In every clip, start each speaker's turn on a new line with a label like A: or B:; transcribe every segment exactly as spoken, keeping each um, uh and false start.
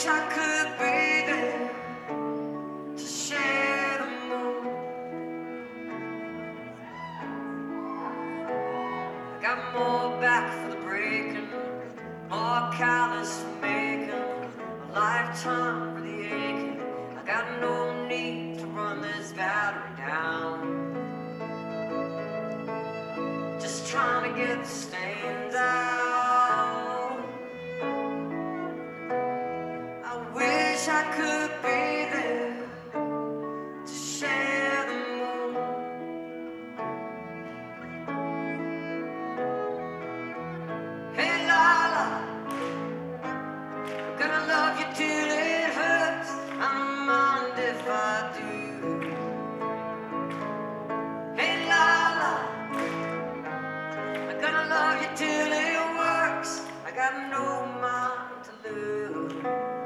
A: wish I could be there to share the moon. I got more back for the breaking, more callous for making, a lifetime for the aching. I got no need to run this battery down. Just trying to get the stains out. I wish I could be there to share the moon. Hey Lala, I'm gonna love you till it hurts. I don't mind if I do. Hey Lala, I'm gonna love you till it works. I got no mind to lose.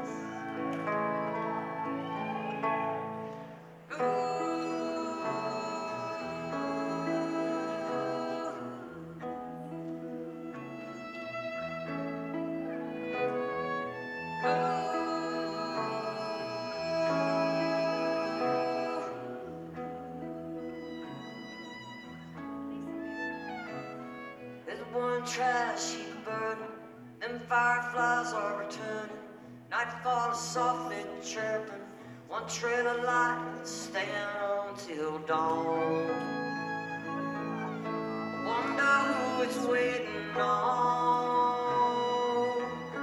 A: There's one trash heap burning, them fireflies are returning. Nightfall is softly chirping, one trail of light staying on till dawn. I wonder who it's waiting on.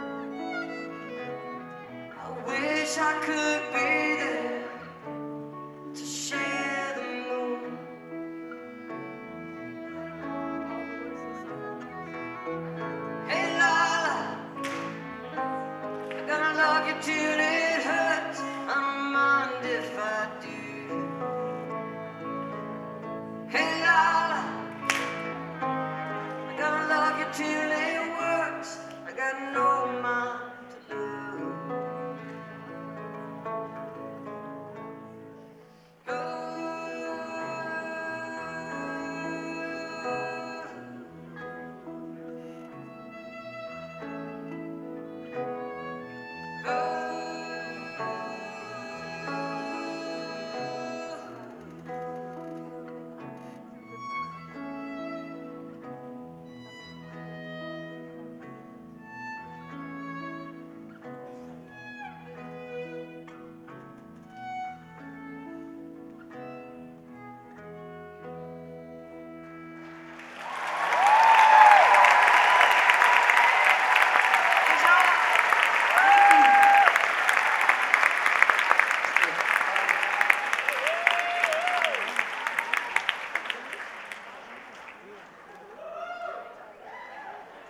A: I wish I could be there to share the moon. Hey Lala, I'm gonna love you till it hurts. I don't mind if I do. Hey Lala, I'm gonna love you till it works. I got no mind